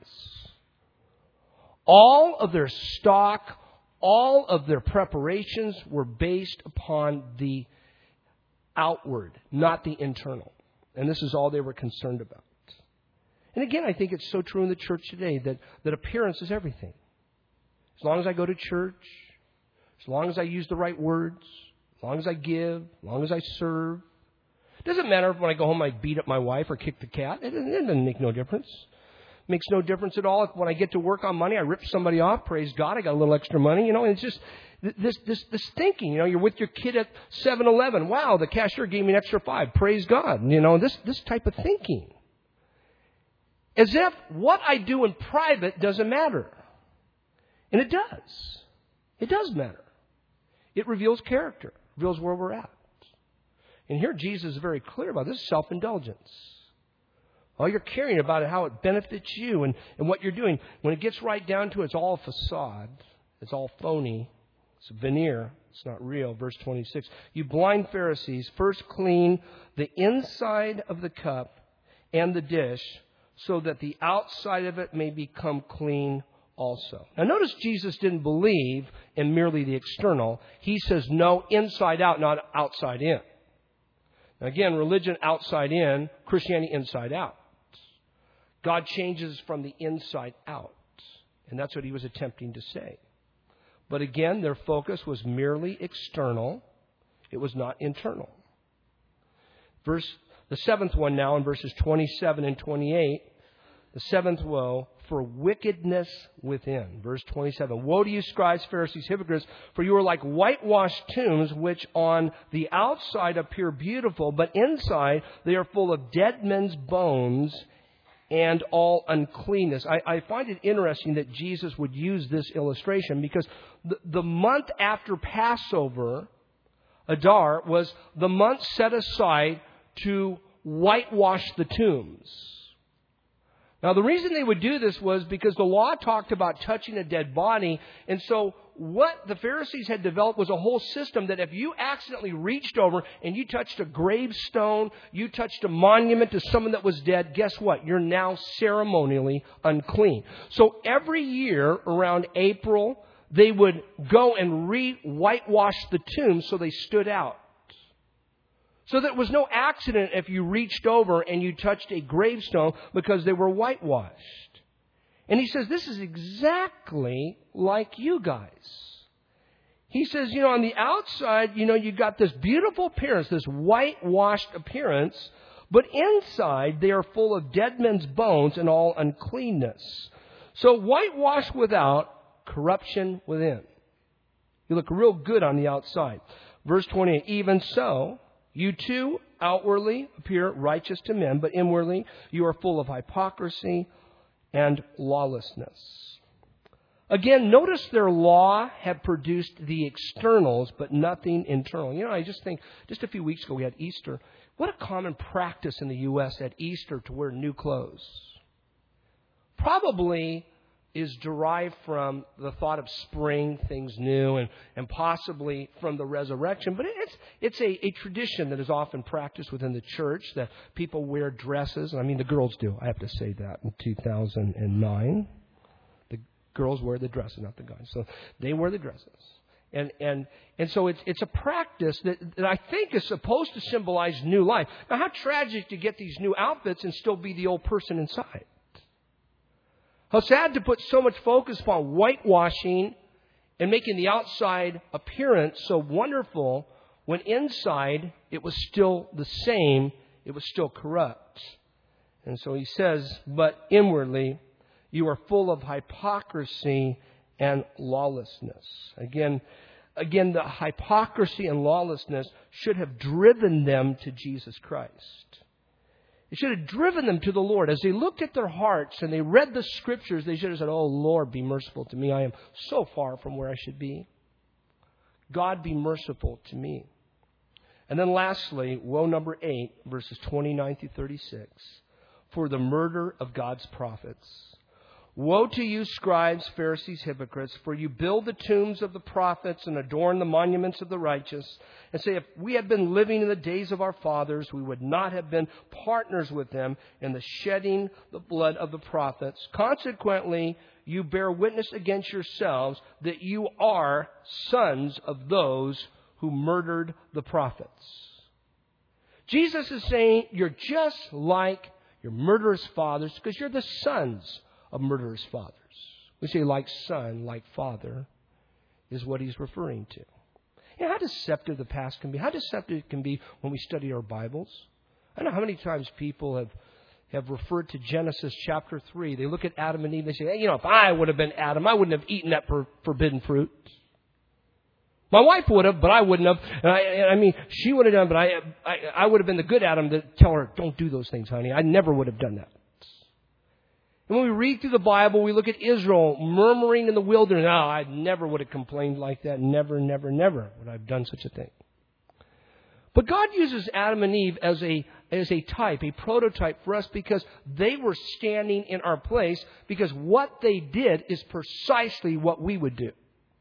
All of their stock, all of their preparations were based upon the outward, not the internal. And this is all they were concerned about. And again, I think it's so true in the church today that appearance is everything. As long as I go to church, as long as I use the right words, as long as I give, as long as I serve. It doesn't matter if when I go home I beat up my wife or kick the cat. It doesn't make no difference. Makes no difference at all. If when I get to work on money, I rip somebody off. Praise God, I got a little extra money. And it's just this thinking. You're with your kid at 7-Eleven. Wow, the cashier gave me an extra $5. Praise God. This type of thinking. As if what I do in private doesn't matter. And it does. It does matter. It reveals character. It reveals where we're at. And here Jesus is very clear about this, self-indulgence. All you're caring about is how it benefits you and what you're doing. When it gets right down to it, it's all a facade. It's all phony. It's a veneer. It's not real. Verse 26. You blind Pharisees, first clean the inside of the cup and the dish, so that the outside of it may become clean also. Now notice Jesus didn't believe in merely the external. He says no, inside out, not outside in. Now again, religion outside in, Christianity inside out. God changes from the inside out. And that's what he was attempting to say. But again, their focus was merely external. It was not internal. The seventh one now in verses 27 and 28. The seventh woe, for wickedness within. Verse 27. Woe to you, scribes, Pharisees, hypocrites, for you are like whitewashed tombs, which on the outside appear beautiful, but inside they are full of dead men's bones and all uncleanness. I find it interesting that Jesus would use this illustration because the month after Passover, Adar, was the month set aside to whitewash the tombs. Now, the reason they would do this was because the law talked about touching a dead body. And so what the Pharisees had developed was a whole system that if you accidentally reached over and you touched a gravestone, you touched a monument to someone that was dead, guess what? You're now ceremonially unclean. So every year around April, they would go and whitewash the tombs so they stood out. So there was no accident if you reached over and you touched a gravestone because they were whitewashed. And he says, this is exactly like you guys. He says, on the outside, you got this beautiful appearance, this whitewashed appearance, but inside they are full of dead men's bones and all uncleanness. So whitewashed without, corruption within. You look real good on the outside. Verse 28, even so, you too outwardly appear righteous to men, but inwardly you are full of hypocrisy and lawlessness. Again, notice their law had produced the externals, but nothing internal. I just think, just a few weeks ago we had Easter. What a common practice in the U.S. at Easter to wear new clothes. Probably is derived from the thought of spring, things new, and possibly from the resurrection. But it's a tradition that is often practiced within the church that people wear dresses. I mean, the girls do. I have to say that in 2009. The girls wear the dresses, not the guys. So they wear the dresses. And so it's a practice that I think is supposed to symbolize new life. Now, how tragic to get these new outfits and still be the old person inside. How sad to put so much focus upon whitewashing and making the outside appearance so wonderful when inside it was still the same, it was still corrupt. And so he says, but inwardly you are full of hypocrisy and lawlessness. Again, the hypocrisy and lawlessness should have driven them to Jesus Christ. It should have driven them to the Lord. As they looked at their hearts and they read the Scriptures, they should have said, oh, Lord, be merciful to me. I am so far from where I should be. God, be merciful to me. And then lastly, woe number 8, verses 29 through 36, for the murder of God's prophets. Woe to you, scribes, Pharisees, hypocrites, for you build the tombs of the prophets and adorn the monuments of the righteous, and say, if we had been living in the days of our fathers, we would not have been partners with them in the shedding the blood of the prophets. Consequently, you bear witness against yourselves that you are sons of those who murdered the prophets. Jesus is saying you're just like your murderous fathers because you're the sons of murderous fathers. We say like son, like father, is what he's referring to. How deceptive the past can be. How deceptive it can be when we study our Bibles. I know how many times people have referred to Genesis chapter 3. They look at Adam and Eve and they say, hey, if I would have been Adam, I wouldn't have eaten that forbidden fruit. My wife would have, but I wouldn't have. I mean, she would have done, but I would have been the good Adam to tell her, don't do those things, honey. I never would have done that. And when we read through the Bible, we look at Israel murmuring in the wilderness. No, I never would have complained like that. Never, never, never would I have done such a thing. But God uses Adam and Eve as a type, a prototype for us because they were standing in our place because what they did is precisely what we would do.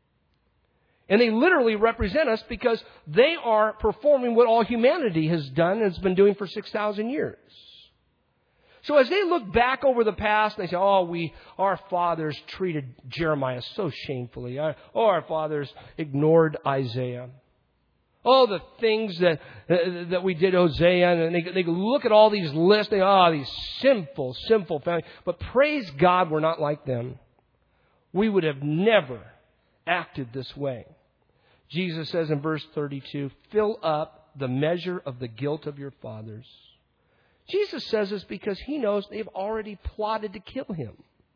And they literally represent us because they are performing what all humanity has done and has been doing for 6,000 years. So as they look back over the past, they say, our fathers treated Jeremiah so shamefully. Our fathers ignored Isaiah. The things that we did, Hosea, and they look at all these lists, these sinful families. But praise God, we're not like them. We would have never acted this way. Jesus says in verse 32, fill up the measure of the guilt of your fathers. Jesus says this because He knows they've already plotted to kill Him.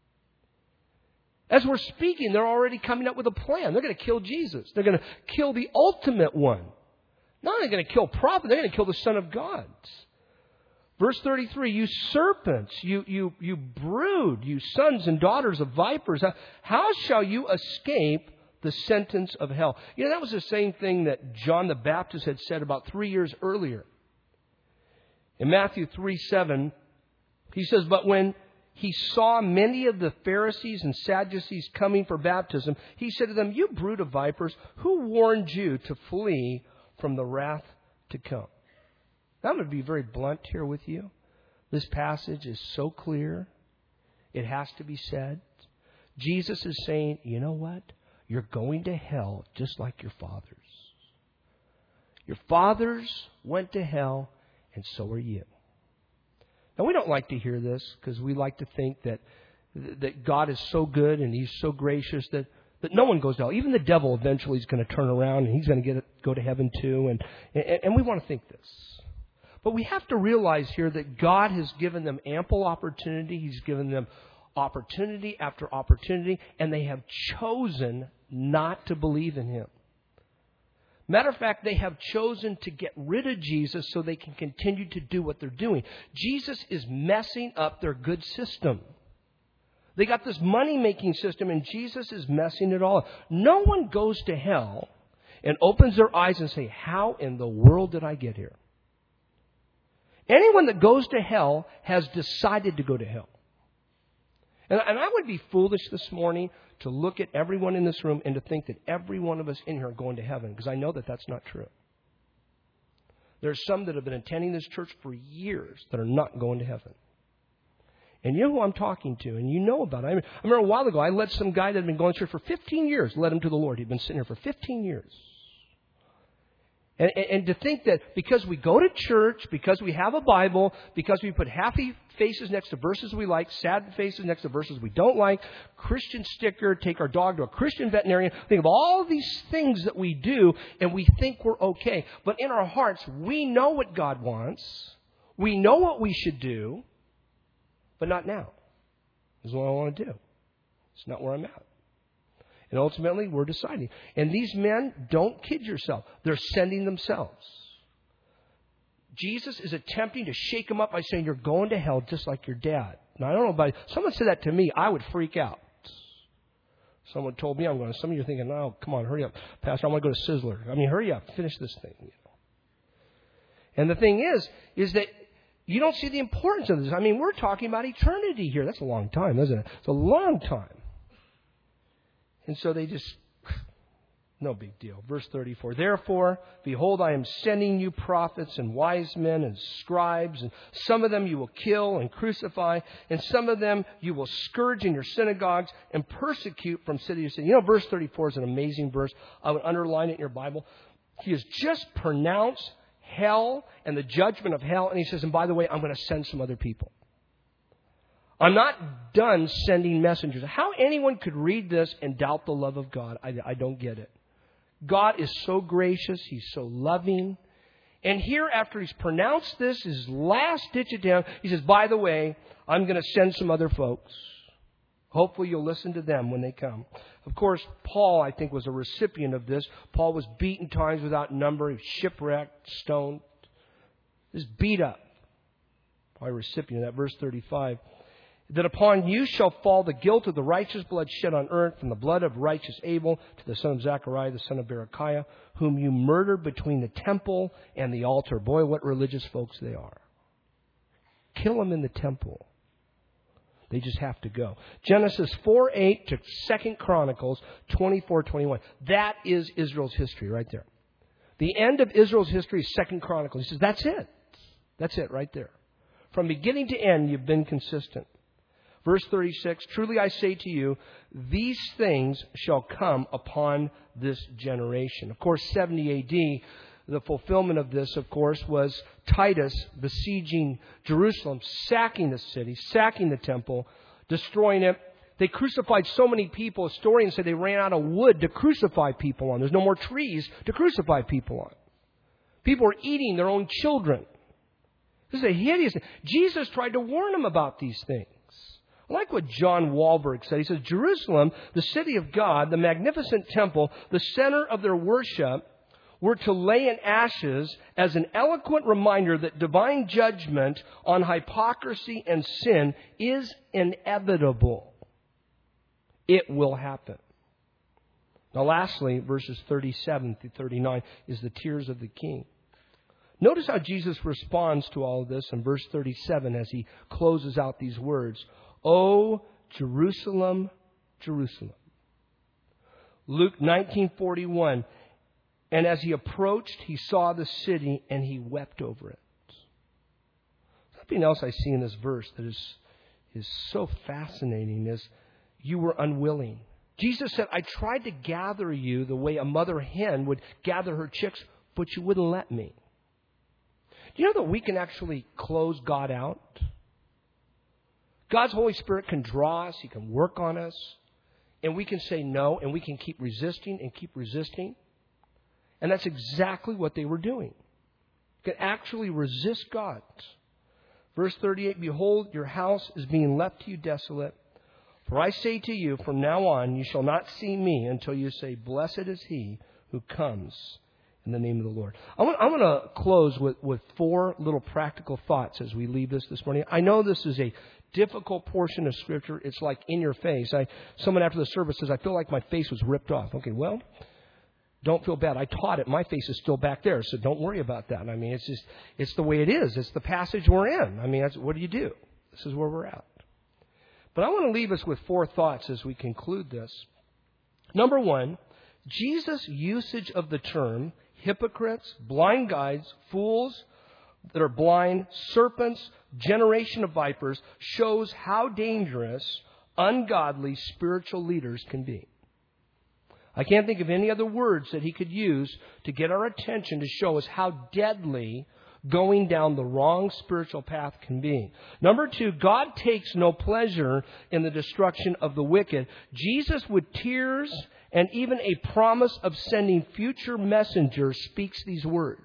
As we're speaking, they're already coming up with a plan. They're going to kill Jesus. They're going to kill the ultimate one. Not only going to kill prophet, they're going to kill the Son of God. Verse 33, you serpents, you brood, you sons and daughters of vipers, how shall you escape the sentence of hell? That was the same thing that John the Baptist had said about 3 years earlier. In Matthew 3:7, he says, but when he saw many of the Pharisees and Sadducees coming for baptism, he said to them, you brood of vipers, who warned you to flee from the wrath to come? I'm going to be very blunt here with you. This passage is so clear. It has to be said. Jesus is saying, you know what? You're going to hell just like your fathers. Your fathers went to hell, and so are you. Now, we don't like to hear this because we like to think that God is so good and He's so gracious that no one goes to hell. Even the devil eventually is going to turn around and he's going to go to heaven too. And we want to think this. But we have to realize here that God has given them ample opportunity. He's given them opportunity after opportunity, and they have chosen not to believe in Him. Matter of fact, they have chosen to get rid of Jesus so they can continue to do what they're doing. Jesus is messing up their good system. They got this money-making system, and Jesus is messing it all up. No one goes to hell and opens their eyes and say, how in the world did I get here? Anyone that goes to hell has decided to go to hell. And I would be foolish this morning to look at everyone in this room and to think that every one of us in here are going to heaven, because I know that that's not true. There's some that have been attending this church for years that are not going to heaven. And you know who I'm talking to, and you know about it. I remember a while ago, I led some guy that had been going to church for 15 years, led him to the Lord. He'd been sitting here for 15 years. And to think that because we go to church, because we have a Bible, because we put happy faces next to verses we like, sad faces next to verses we don't like, Christian sticker, take our dog to a Christian veterinarian, think of all these things that we do, and we think we're okay. But in our hearts, we know what God wants. We know what we should do, but not now. This is what I want to do. It's not where I'm at. And ultimately, we're deciding. And these men, don't kid yourself. They're sending themselves. Jesus is attempting to shake them up by saying, you're going to hell just like your dad. Now, I don't know about you. Someone said that to me, I would freak out. Someone told me I'm going to. Some of you are thinking, oh, come on, hurry up. Pastor, I want to go to Sizzler. I mean, hurry up. Finish this thing. And the thing is that you don't see the importance of this. I mean, we're talking about eternity here. That's a long time, isn't it? It's a long time. And so they just, no big deal. Verse 34, therefore, behold, I am sending you prophets and wise men and scribes, and some of them you will kill and crucify, and some of them you will scourge in your synagogues and persecute from city to city. You know, verse 34 is an amazing verse. I would underline it in your Bible. He has just pronounced hell and the judgment of hell, and he says, and by the way, I'm going to send some other people. I'm not done sending messengers. How anyone could read this and doubt the love of God, I don't get it. God is so gracious. He's so loving. And here, after he's pronounced this, his last ditch attempt, he says, by the way, I'm going to send some other folks. Hopefully you'll listen to them when they come. Of course, Paul, I think, was a recipient of this. Paul was beaten times without number. He was shipwrecked, stoned. He was beat up. Probably a recipient of that. Verse 35. That upon you shall fall the guilt of the righteous blood shed on earth, from the blood of righteous Abel to the son of Zechariah, the son of Berechiah, whom you murdered between the temple and the altar. Boy, what religious folks they are. Kill them in the temple. They just have to go. Genesis 4:8 to 2 Chronicles 24:21. That is Israel's history right there. The end of Israel's history is 2 Chronicles. He says, that's it. That's it right there. From beginning to end, you've been consistent. Verse 36, truly I say to you, these things shall come upon this generation. Of course, 70 A.D., the fulfillment of this, of course, was Titus besieging Jerusalem, sacking the city, sacking the temple, destroying it. They crucified so many people. Historians say they ran out of wood to crucify people on. There's no more trees to crucify people on. People are eating their own children. This is a hideous thing. Jesus tried to warn them about these things. I like what John Wahlberg said. He says, Jerusalem, the city of God, the magnificent temple, the center of their worship, were to lay in ashes as an eloquent reminder that divine judgment on hypocrisy and sin is inevitable. It will happen. Now lastly, verses 37 through 39 is the tears of the king. Notice how Jesus responds to all of this in verse 37 as he closes out these words. O Jerusalem, Jerusalem. Luke 19:41. And as he approached, he saw the city and he wept over it. Something else I see in this verse that is so fascinating is you were unwilling. Jesus said, I tried to gather you the way a mother hen would gather her chicks, but you wouldn't let me. Do you know that we can actually close God out? God's Holy Spirit can draw us. He can work on us. And we can say no, and we can keep resisting and keep resisting. And that's exactly what they were doing. You can actually resist God. Verse 38, behold, your house is being left to you desolate. For I say to you, from now on, you shall not see me until you say, blessed is he who comes in the name of the Lord. I'm going to close with four little practical thoughts as we leave this morning. I know this is a difficult portion of Scripture. It's like in your face. Someone after the service says, I feel like my face was ripped off. Okay, well, don't feel bad. I taught it. My face is still back there, so don't worry about that. I mean, it's the way it is. It's the passage we're in. I mean, what do you do? This is where we're at. But I want to leave us with four thoughts as we conclude this. Number one, Jesus' usage of the term hypocrites, blind guides, fools that are blind, serpents, generation of vipers shows how dangerous ungodly spiritual leaders can be. I can't think of any other words that he could use to get our attention to show us how deadly going down the wrong spiritual path can be. Number two, God takes no pleasure in the destruction of the wicked. Jesus, with tears and even a promise of sending future messengers, speaks these words.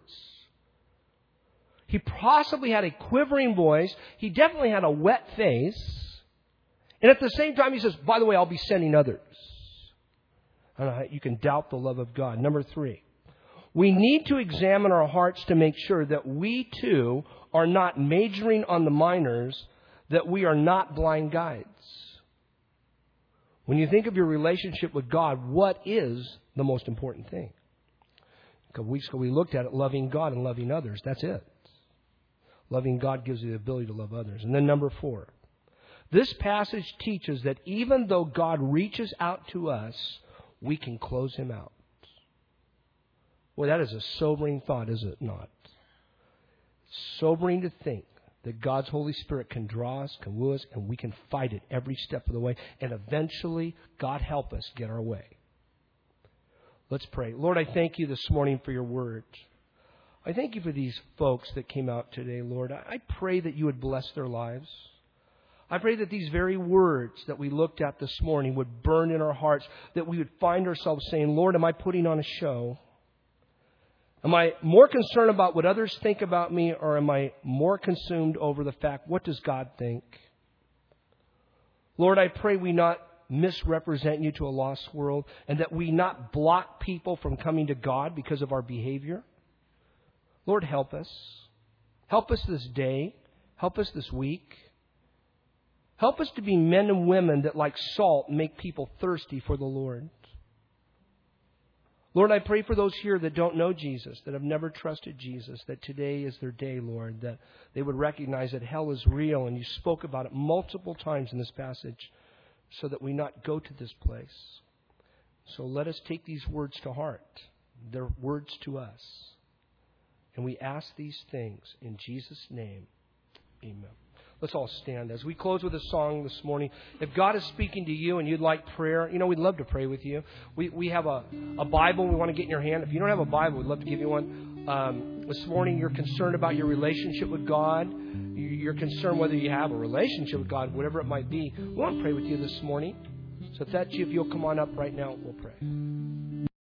He possibly had a quivering voice. He definitely had a wet face. And at the same time, he says, by the way, I'll be sending others. You can doubt the love of God. Number three, we need to examine our hearts to make sure that we too are not majoring on the minors, that we are not blind guides. When you think of your relationship with God, what is the most important thing? A couple weeks ago we looked at it, loving God and loving others. That's it. Loving God gives you the ability to love others. And then number four, this passage teaches that even though God reaches out to us, we can close him out. Boy, that is a sobering thought, is it not? Sobering to think that God's Holy Spirit can draw us, can woo us, and we can fight it every step of the way. And eventually, God help us get our way. Let's pray. Lord, I thank you this morning for your word. I thank you for these folks that came out today, Lord. I pray that you would bless their lives. I pray that these very words that we looked at this morning would burn in our hearts, that we would find ourselves saying, Lord, am I putting on a show? Am I more concerned about what others think about me, or am I more consumed over the fact, what does God think? Lord, I pray we not misrepresent you to a lost world, and that we not block people from coming to God because of our behavior. Lord, help us. Help us this day. Help us this week. Help us to be men and women that, like salt, make people thirsty for the Lord. Lord, I pray for those here that don't know Jesus, that have never trusted Jesus, that today is their day, Lord, that they would recognize that hell is real, and you spoke about it multiple times in this passage, so that we not go to this place. So let us take these words to heart. They're words to us. And we ask these things in Jesus' name. Amen. Let's all stand as we close with a song this morning. If God is speaking to you and you'd like prayer, we'd love to pray with you. We have a Bible we want to get in your hand. If you don't have a Bible, we'd love to give you one. This morning you're concerned about your relationship with God. You're concerned whether you have a relationship with God, whatever it might be. We want to pray with you this morning. So if that's you, if you'll come on up right now, we'll pray.